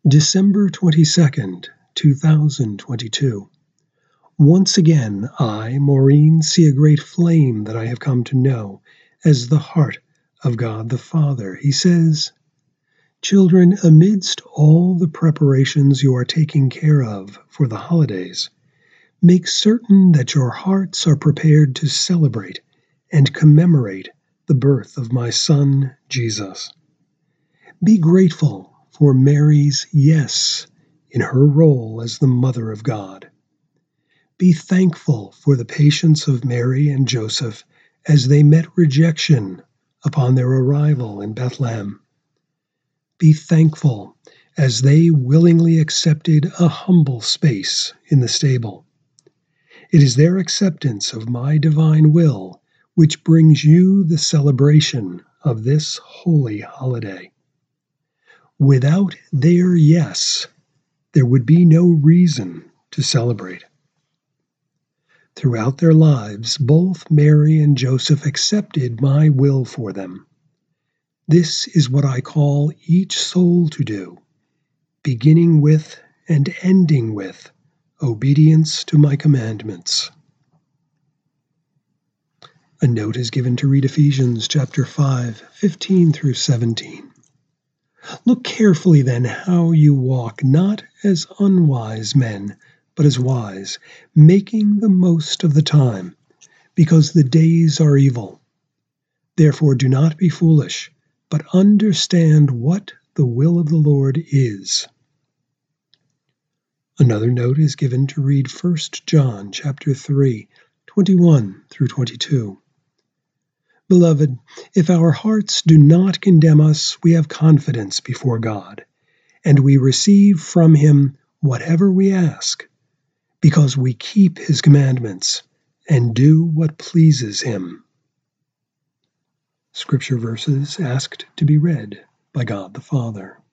December 22nd, 2022. Once again, I, Maureen, see a great flame that I have come to know as the heart of God the Father. He says, "Children, amidst all the preparations you are taking care of for the holidays, make certain that your hearts are prepared to celebrate and commemorate the birth of my Son, Jesus. Be grateful for Mary's yes in her role as the Mother of God. Be thankful for the patience of Mary and Joseph as they met rejection upon their arrival in Bethlehem. Be thankful as they willingly accepted a humble space in the stable. It is their acceptance of my divine will which brings you the celebration of this holy holiday. Without their yes, there would be no reason to celebrate. Throughout their lives, both Mary and Joseph accepted my will for them. This is what I call each soul to do, beginning with and ending with obedience to my commandments." A note is given to read Ephesians chapter 5, 15 through 17. "Look carefully then how you walk, not as unwise men, but as wise, making the most of the time, because the days are evil. Therefore do not be foolish, but understand what the will of the Lord is." Another note is given to read 1 John chapter 3, 21 through 22. "Beloved, if our hearts do not condemn us, we have confidence before God, and we receive from Him whatever we ask, because we keep His commandments and do what pleases Him." Scripture verses asked to be read by God the Father.